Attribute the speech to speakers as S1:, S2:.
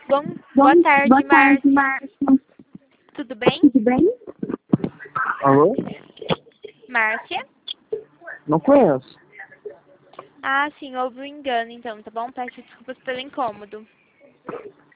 S1: Boa tarde, Márcia. Tudo bem?
S2: Tudo bem? Alô?
S1: Márcia?
S2: Não conheço.
S1: Ah, sim, houve um engano então, tá bom? Peço desculpas pelo incômodo.